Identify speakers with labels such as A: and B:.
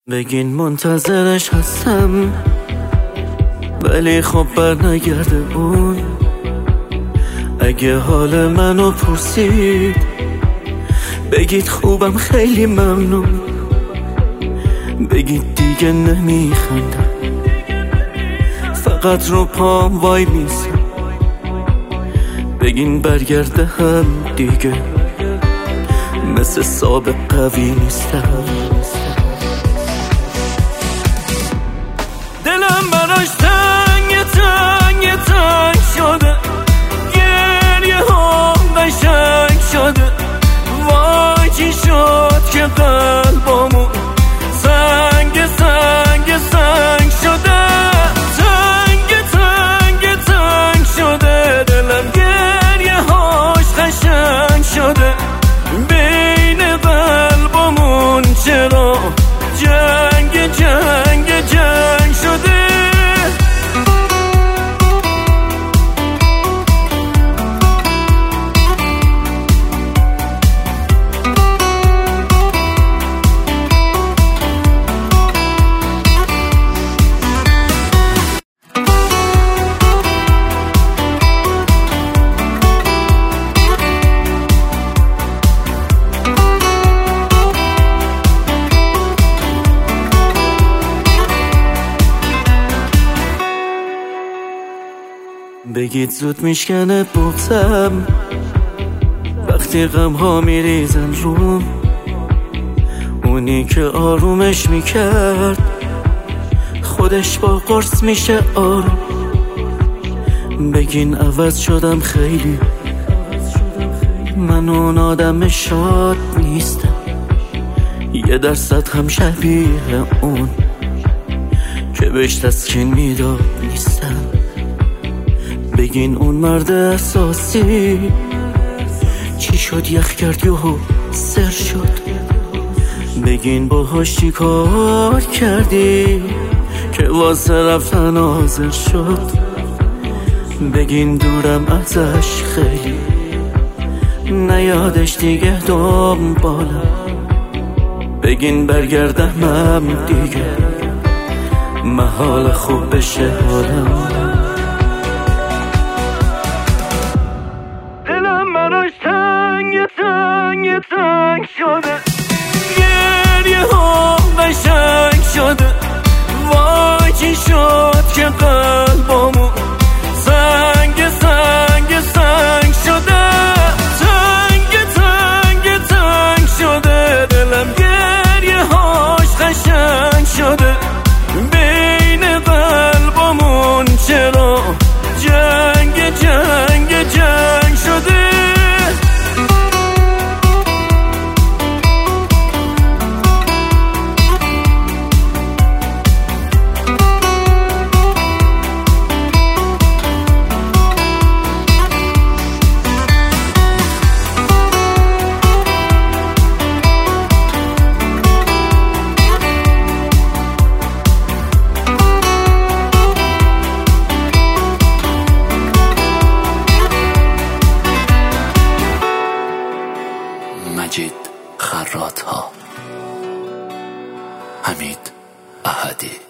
A: بگین منتظرش هستم، ولی خب بر نگرده اون. اگه حال منو پرسید بگید خوبم، خیلی ممنون. بگید دیگه نمیخندم، فقط رو پام وای میسم. بگین برگرده هم دیگه، مثل سابق قوی نیستم. دلم براش تنگ شده، گریه هم قشنگ شده. وای چی شد که قلبمون سنگ شده. تنگ شده دلم، گریه هاش قشنگ شده. بین قلبمون چرا جنگ شده. بگید زود میشکنه بغضم وقتی غم ها میریزن روم. اونی که آرومش میکرد خودش با قرص میشه آروم. بگین عوض شدم خیلی، من اون آدم شاد نیستم. 1% هم شبیه اون که بهش تسکین میداد نیستم. بگین اون مرد اساسی چی شد، یخ کرد یهو سر شد. بگین باهاش چی کار کردی که واسه رفتن حاضر شد. بگین دورم ازش خیلی، نیادش دیگه دنبالم. بگین برگردم دیگه، محال خوب بشه حالم. تنگ شده، گریه ها قشنگ شده. وای چی شد که قلبمون سنگ شده. تنگ شده دلم، گریه هاش قشنگ شده. بین قلبمون چرا جنگ شده.
B: مجید خراط‌ها، حمید احدی.